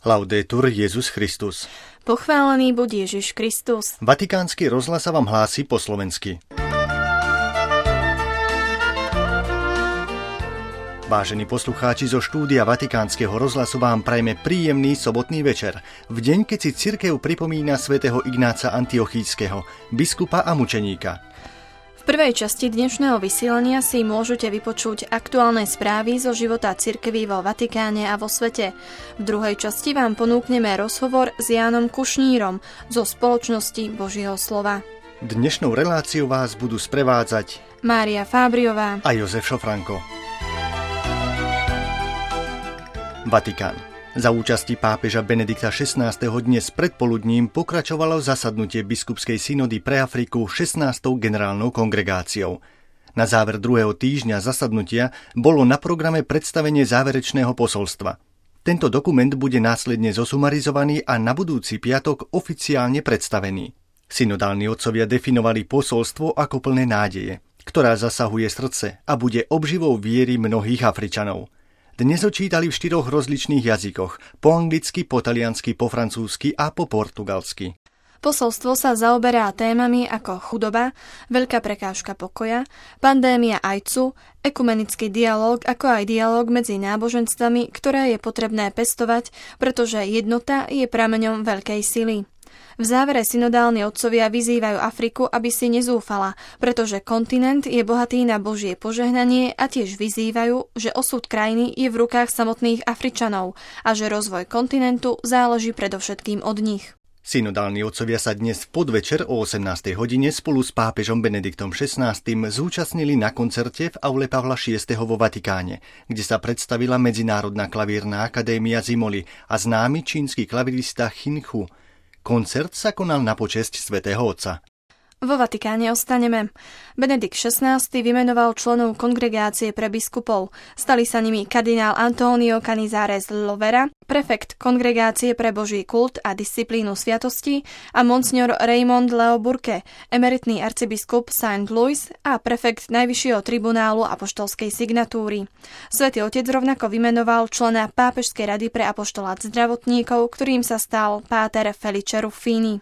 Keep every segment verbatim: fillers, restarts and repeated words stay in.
Laudetur Jesus Christus. Pochválený buď Ježiš Kristus. Vatikánsky rozhlas sa vám hlási po slovensky. Vážení poslucháči, zo štúdia Vatikánskeho rozhlasu vám prajme príjemný sobotný večer, v deň, keď si cirkev pripomína svätého Ignáca Antiochískeho, biskupa a mučeníka. V prvej časti dnešného vysielania si môžete vypočuť aktuálne správy zo života cirkví vo Vatikáne a vo svete. V druhej časti vám ponúkneme rozhovor s Jánom Kušnírom zo spoločnosti Božieho slova. Dnešnou reláciou vás budú sprevádzať Mária Fábriová a Jozef Šofranko. Vatikán. Za účasti pápeža Benedikta šestnásteho dnes predpoludním pokračovalo zasadnutie biskupskej synody pre Afriku šestnástou generálnou kongregáciou. Na záver druhého týždňa zasadnutia bolo na programe predstavenie záverečného posolstva. Tento dokument bude následne zosumarizovaný a na budúci piatok oficiálne predstavený. Synodálni otcovia definovali posolstvo ako plné nádeje, ktorá zasahuje srdce a bude obživou viery mnohých Afričanov. Dnes ho čítali v štyroch rozličných jazykoch, po anglicky, po taliansky, po francúzsky a po portugalsky. Posolstvo sa zaoberá témami ako chudoba, veľká prekážka pokoja, pandémia ajcu, ekumenický dialóg, ako aj dialóg medzi náboženstvami, ktoré je potrebné pestovať, pretože jednota je prameňom veľkej sily. V závere synodálni otcovia vyzývajú Afriku, aby si nezúfala, pretože kontinent je bohatý na Božie požehnanie a tiež vyzývajú, že osud krajiny je v rukách samotných Afričanov a že rozvoj kontinentu záleží predovšetkým od nich. Synodálni otcovia sa dnes v podvečer o osemnástej hodine spolu s pápežom Benediktom šestnásty zúčastnili na koncerte v aule Pavla šiesteho vo Vatikáne, kde sa predstavila Medzinárodná klavírna akadémia Zimoli a známy čínsky klavirista Chin Chu. Koncert sa konal na počesť svätého Otca. Vo Vatikáne ostaneme. Benedikt šestnásty vymenoval členov kongregácie pre biskupov. Stali sa nimi kardinál Antonio Canizares Lovera, prefekt kongregácie pre Boží kult a disciplínu sviatosti a monsignor Raymond Leo Burke, emeritný arcibiskup Saint Louis a prefekt Najvyššieho tribunálu apoštolskej signatúry. Svätý Otec rovnako vymenoval člena Pápežskej rady pre apoštolát zdravotníkov, ktorým sa stal páter Felice Ruffini.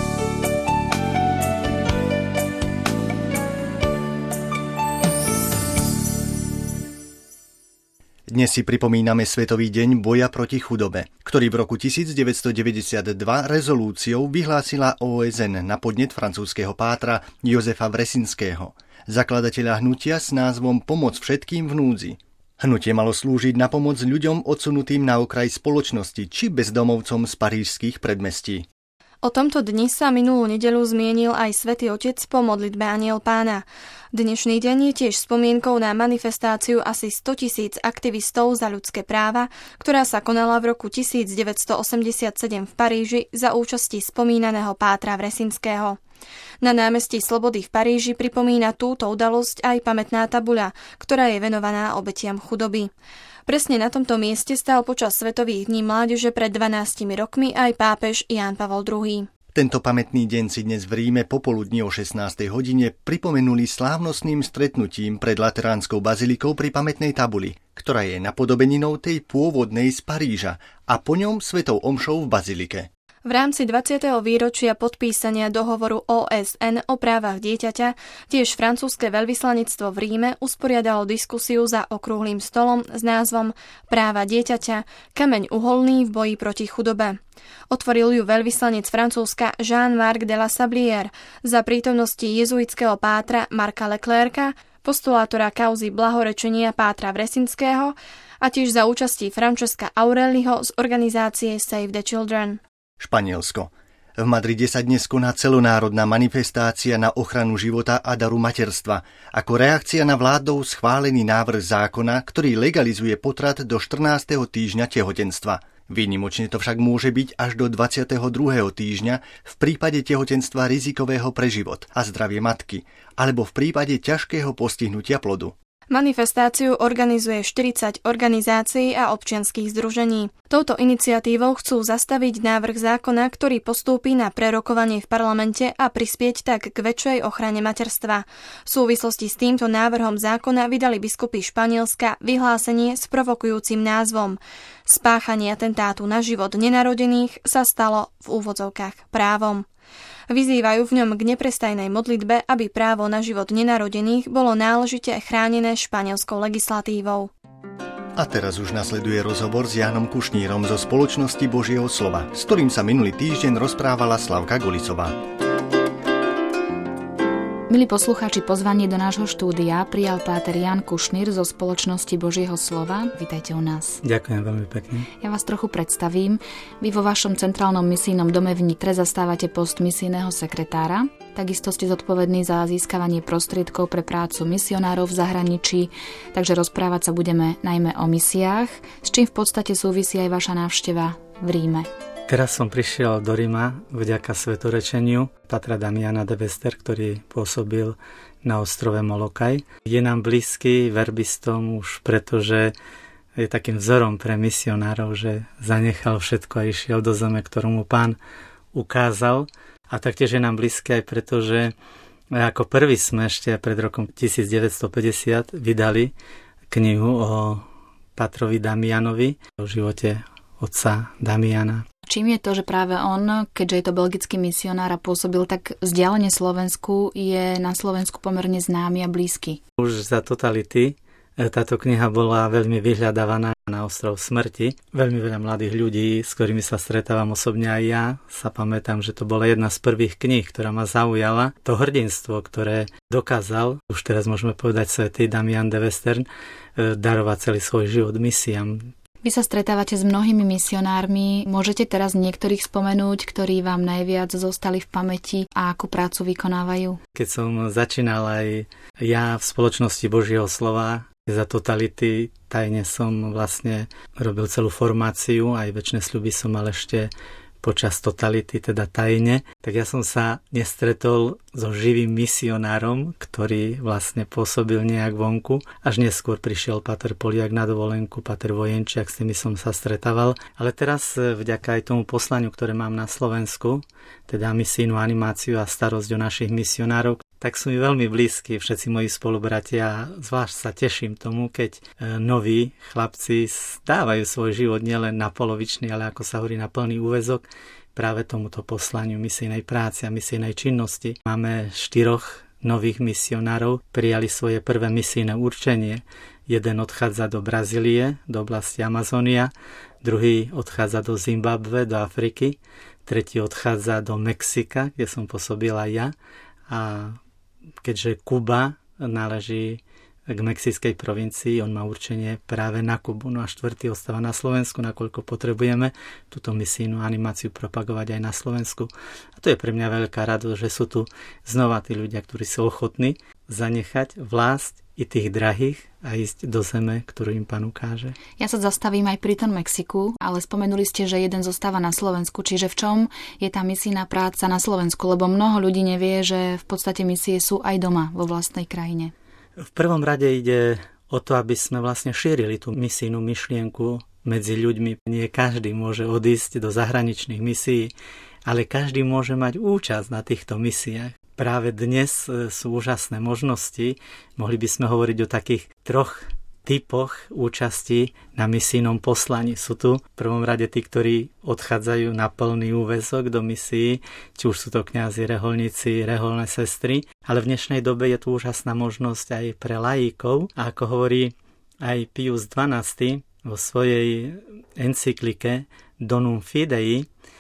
Dnes si pripomíname Svetový deň boja proti chudobe, ktorý v roku devätnásťstodeväťdesiatdva rezolúciou vyhlásila ó es en na podnet francúzskeho pátra Josefa Vressinského, zakladateľa hnutia s názvom Pomoc všetkým v núdzi. Hnutie malo slúžiť na pomoc ľuďom odsunutým na okraj spoločnosti či bezdomovcom z parížskych predmestí. O tomto dni sa minulú nedeľu zmienil aj Svätý Otec po modlitbe Anjel Pána. Dnešný deň je tiež spomienkou na manifestáciu asi stotisíc aktivistov za ľudské práva, ktorá sa konala v roku devätnásťstoosemdesiatsedem v Paríži za účasti spomínaného pátra Vressinského. Na námestí Slobody v Paríži pripomína túto udalosť aj pamätná tabuľa, ktorá je venovaná obetiam chudoby. Presne na tomto mieste stál počas Svetových dní mládeže pred dvanástimi rokmi aj pápež Ján Pavol druhý. Tento pamätný deň si dnes v Ríme popoludní o šestnástej hodine pripomenuli slávnostným stretnutím pred Lateránskou bazilikou pri pamätnej tabuli, ktorá je napodobeninou tej pôvodnej z Paríža a po ňom svetou omšou v bazilike. V rámci dvadsiateho výročia podpísania dohovoru ó es en o právach dieťaťa tiež francúzske veľvyslanectvo v Ríme usporiadalo diskusiu za okrúhlym stolom s názvom Práva dieťaťa – kameň uholný v boji proti chudobe. Otvoril ju veľvyslanec Francúzska Jean-Marc de la Sablière za prítomnosti jezuitského pátra Marka Leclerca, postulátora kauzy blahorečenia pátra Vressinského a tiež za účasti Francesca Aureliho z organizácie Save the Children. Španielsko. V Madride sa dnes koná celonárodná manifestácia na ochranu života a daru materstva, ako reakcia na vládou schválený návrh zákona, ktorý legalizuje potrat do štrnásteho týždňa tehotenstva. Výnimočne to však môže byť až do dvadsiateho druhého týždňa v prípade tehotenstva rizikového pre život a zdravie matky, alebo v prípade ťažkého postihnutia plodu. Manifestáciu organizuje štyridsať organizácií a občianskych združení. Touto iniciatívou chcú zastaviť návrh zákona, ktorý postúpi na prerokovanie v parlamente a prispieť tak k väčšej ochrane materstva. V súvislosti s týmto návrhom zákona vydali biskupy Španielska vyhlásenie s provokujúcim názvom Spáchanie atentátu na život nenarodených sa stalo v úvodzovkách právom. Vyzývajú v ňom k neprestajnej modlitbe, aby právo na život nenarodených bolo náležite chránené španielskou legislatívou. A teraz už nasleduje rozhovor s Jánom Kušnírom zo Spoločnosti Božieho slova, s ktorým sa minulý týždeň rozprávala Slavka Golicová. Milí poslucháči, pozvanie do nášho štúdia prijal páter Ján Kušnír zo Spoločnosti Božieho slova. Vítajte u nás. Ďakujem veľmi pekne. Ja vás trochu predstavím. Vy vo vašom centrálnom misijnom dome v Nitre zastávate post misijného sekretára. Takisto ste zodpovední za získavanie prostriedkov pre prácu misionárov v zahraničí, takže rozprávať sa budeme najmä o misiách, s čím v podstate súvisí aj vaša návšteva v Ríme. Teraz som prišiel do Ríma vďaka svetorečeniu pátra Damiana de Vester, ktorý pôsobil na ostrove Molokai. Je nám blízky verbistom už pretože je takým vzorom pre misionárov, že zanechal všetko a išiel do zeme, ktorú mu Pán ukázal. A taktiež je nám blízky aj preto, že ako prvý sme ešte pred rokom devätnásťstopäťdesiat vydali knihu o pátrovi Damianovi, o živote otca Damiana. Čím je to, že práve on, keďže je to belgický misionár a pôsobil tak vzdialene Slovensku, je na Slovensku pomerne známy a blízky? Už za totality táto kniha bola veľmi vyhľadávaná na ostrov smrti. Veľmi veľa mladých ľudí, s ktorými sa stretávam osobne aj ja, sa pamätám, že to bola jedna z prvých kníh, ktorá ma zaujala. To hrdinstvo, ktoré dokázal, už teraz môžeme povedať svätý Damian de Vester, darovať celý svoj život misiám. Vy sa stretávate s mnohými misionármi. Môžete teraz niektorých spomenúť, ktorí vám najviac zostali v pamäti a akú prácu vykonávajú? Keď som začínal aj ja v Spoločnosti Božieho slova, za totality tajne som vlastne robil celú formáciu, aj večné sľuby som mal ešte počas totality, teda tajne, tak ja som sa nestretol so živým misionárom, ktorý vlastne pôsobil nejak vonku. Až neskôr prišiel páter Poliak na dovolenku, páter Vojenčiak, s tými som sa stretával. Ale teraz vďaka aj tomu poslaniu, ktoré mám na Slovensku, teda misijnú animáciu a starosť o našich misionárov, tak sú mi veľmi blízki všetci moji spolubratia. Zvlášť sa teším tomu, keď noví chlapci stávajú svoj život nielen na polovičný, ale ako sa hovorí na plný úväzok práve tomuto poslaniu misijnej práce a misijnej činnosti. Máme štyroch nových misionárov, prijali svoje prvé misijné určenie. Jeden odchádza do Brazílie, do oblasti Amazónia, druhý odchádza do Zimbabwe, do Afriky, tretí odchádza do Mexika, kde som pôsobil aj ja. A keďže Kuba náleží k mexickej provincii, on má určenie práve na Kubu. No a štvrtý ostáva na Slovensku, nakoľko potrebujeme túto misijnú animáciu propagovať aj na Slovensku. A to je pre mňa veľká radosť, že sú tu znova tí ľudia, ktorí sú ochotní zanechať vlast i tých drahých a ísť do zeme, ktorú im Pán ukáže. Ja sa zastavím aj pri tom Mexiku, ale spomenuli ste, že jeden zostáva na Slovensku, čiže v čom je tá misijná práca na Slovensku, lebo mnoho ľudí nevie, že v podstate misie sú aj doma vo vlastnej krajine. V prvom rade ide o to, aby sme vlastne šírili tú misijnú myšlienku medzi ľuďmi. Nie každý môže odísť do zahraničných misií, ale každý môže mať účasť na týchto misiách. Práve dnes sú úžasné možnosti. Mohli by sme hovoriť o takých troch typoch účasti na misijnom poslaní. Sú tu v prvom rade tí, ktorí odchádzajú na plný úväzok do misií, či už sú to kňazi, reholníci, reholné sestry, ale v dnešnej dobe je tu úžasná možnosť aj pre laíkov. A ako hovorí aj Pius dvanásty vo svojej encyklike Donum Fidei,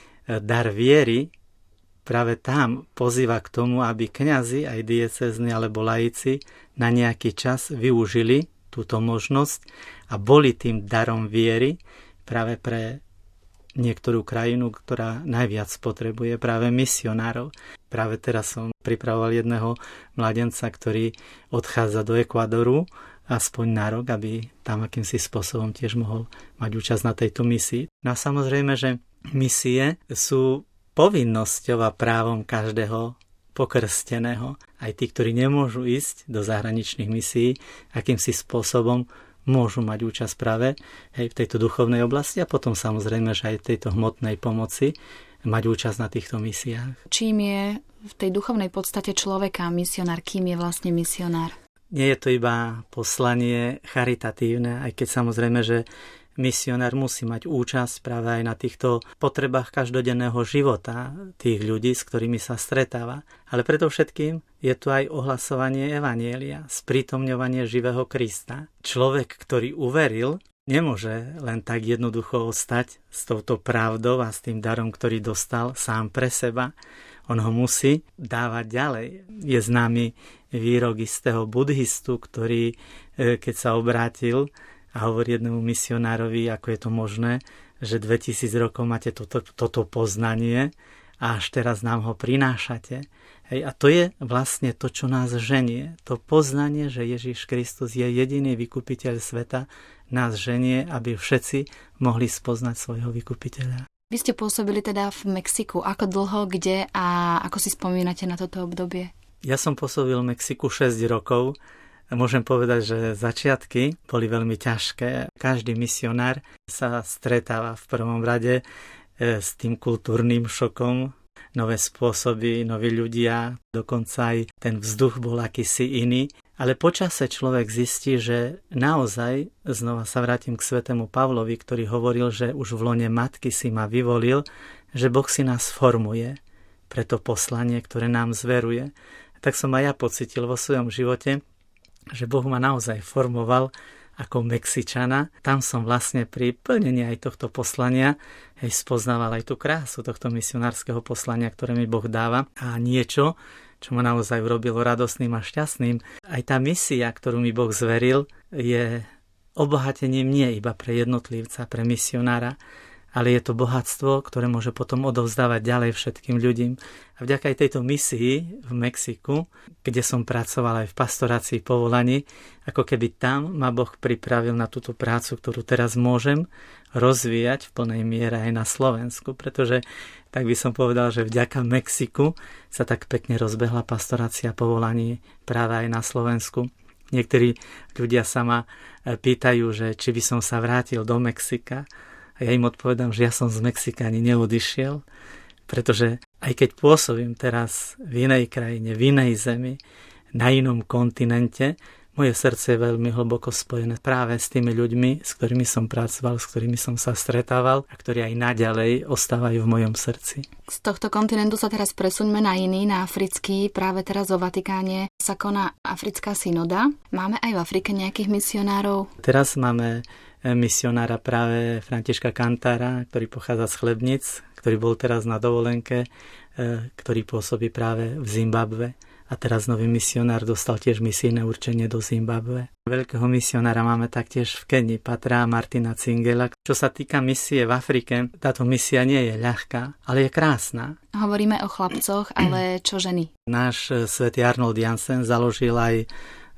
dar viery, práve tam pozýva k tomu, aby kňazi, aj diecézni alebo laici na nejaký čas využili túto možnosť a boli tým darom viery práve pre niektorú krajinu, ktorá najviac potrebuje práve misionárov. Práve teraz som pripravoval jedného mladenca, ktorý odchádza do Ekvadoru aspoň na rok, aby tam akýmsi spôsobom tiež mohol mať účasť na tejto misii. No a samozrejme, že misie sú povinnosťou a právom každého pokrsteného. Aj tí, ktorí nemôžu ísť do zahraničných misií, akýmsi spôsobom môžu mať účasť práve hej, v tejto duchovnej oblasti a potom samozrejme, že aj v tejto hmotnej pomoci mať účasť na týchto misiách. Čím je v tej duchovnej podstate človeka misionár? Kým je vlastne misionár? Nie je to iba poslanie charitatívne, aj keď samozrejme, že misionár musí mať účasť práve aj na týchto potrebách každodenného života tých ľudí, s ktorými sa stretáva. Ale predovšetkým je tu aj ohlasovanie evanjelia, sprítomňovanie živého Krista. Človek, ktorý uveril, nemôže len tak jednoducho ostať s touto pravdou a s tým darom, ktorý dostal sám pre seba. On ho musí dávať ďalej. Je známy výrok istého budhistu, ktorý, keď sa obrátil a hovorí jednému misionárovi, ako je to možné, že dvetisíc rokov máte toto, toto poznanie a až teraz nám ho prinášate. Hej, a to je vlastne to, čo nás ženie. To poznanie, že Ježiš Kristus je jediný vykupiteľ sveta, nás ženie, aby všetci mohli spoznať svojho vykupiteľa. Vy ste pôsobili teda v Mexiku. Ako dlho, kde a ako si spomínate na toto obdobie? Ja som pôsobil v Mexiku šesť rokov. Môžem povedať, že začiatky boli veľmi ťažké. Každý misionár sa stretáva v prvom rade s tým kultúrnym šokom. Nové spôsoby, noví ľudia, dokonca aj ten vzduch bol akýsi iný. Ale počase človek zistí, že naozaj, znova sa vrátim k svätému Pavlovi, ktorý hovoril, že už v lone matky si ma vyvolil, že Boh si nás formuje pre to poslanie, ktoré nám zveruje. Tak som aj ja pocitil vo svojom živote, že Boh ma naozaj formoval ako Mexičana. Tam som vlastne pri plnení aj tohto poslania hej, spoznával aj tú krásu tohto misionárskeho poslania, ktoré mi Boh dáva. A niečo, čo ma naozaj urobilo radosným a šťastným. Aj tá misia, ktorú mi Boh zveril, je obohatením nie iba pre jednotlivca, pre misionára, ale je to bohatstvo, ktoré môže potom odovzdávať ďalej všetkým ľuďom. A vďaka aj tejto misii v Mexiku, kde som pracoval aj v pastorácii povolaní, ako keby tam ma Boh pripravil na túto prácu, ktorú teraz môžem rozvíjať v plnej miere aj na Slovensku, pretože tak by som povedal, že vďaka Mexiku sa tak pekne rozbehla pastorácia povolaní práve aj na Slovensku. Niektorí ľudia sa ma pýtajú, že či by som sa vrátil do Mexika. A ja im odpovedám, že ja som z Mexika ani neodišiel, pretože aj keď pôsobím teraz v inej krajine, v inej zemi, na inom kontinente, moje srdce je veľmi hlboko spojené práve s tými ľuďmi, s ktorými som pracoval, s ktorými som sa stretával a ktorí aj naďalej ostávajú v mojom srdci. Z tohto kontinentu sa teraz presuňme na iný, na africký. Práve teraz vo Vatikáne sa koná Africká synoda. Máme aj v Afrike nejakých misionárov? Teraz máme misionára práve Františka Kantára, ktorý pochádza z Chlebnic, ktorý bol teraz na dovolenke, ktorý pôsobí práve v Zimbabwe. A teraz nový misionár dostal tiež misijné určenie do Zimbabwe. Veľkého misionára máme taktiež v Kenii, Patra Martina Cingela. Čo sa týka misie v Afrike, táto misia nie je ľahká, ale je krásna. Hovoríme o chlapcoch, ale čo ženy? Náš svätý Arnold Jansen založil aj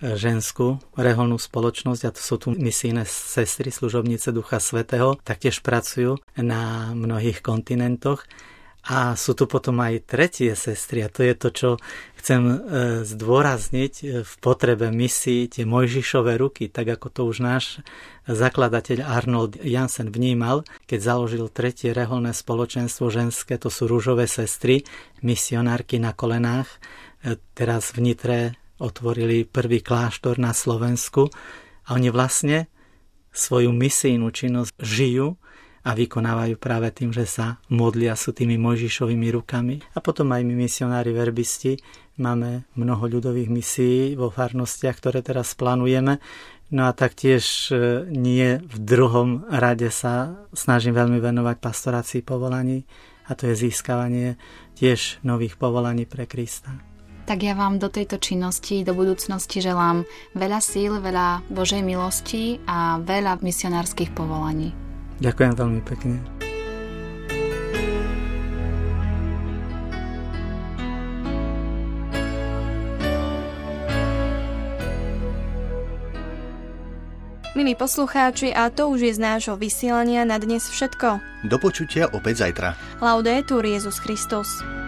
ženskú reholnú spoločnosť a to sú tu misijné sestry, služobnice Ducha Svätého, taktiež pracujú na mnohých kontinentoch a sú tu potom aj tretie sestry a to je to, čo chcem zdôrazniť v potrebe misií, tie Mojžišové ruky, tak ako to už náš zakladateľ Arnold Jansen vnímal, keď založil tretie reholné spoločenstvo ženské, to sú rúžové sestry, misionárky na kolenách, teraz v Nitre otvorili prvý kláštor na Slovensku a oni vlastne svoju misijnú činnosť žijú a vykonávajú práve tým, že sa modlia, sú tými Mojžišovými rukami. A potom aj my misionári verbisti máme mnoho ľudových misií vo farnostiach, ktoré teraz plánujeme. No a taktiež nie v druhom rade sa snažím veľmi venovať pastorácii povolaní a to je získavanie tiež nových povolaní pre Krista. Tak ja vám do tejto činnosti, do budúcnosti želám veľa síl, veľa Božej milosti a veľa misionárskych povolaní. Ďakujem veľmi pekne. Milí poslucháči, a to už je z nášho vysielania na dnes všetko. Do počutia opäť zajtra. Laudetur Jesus Christus.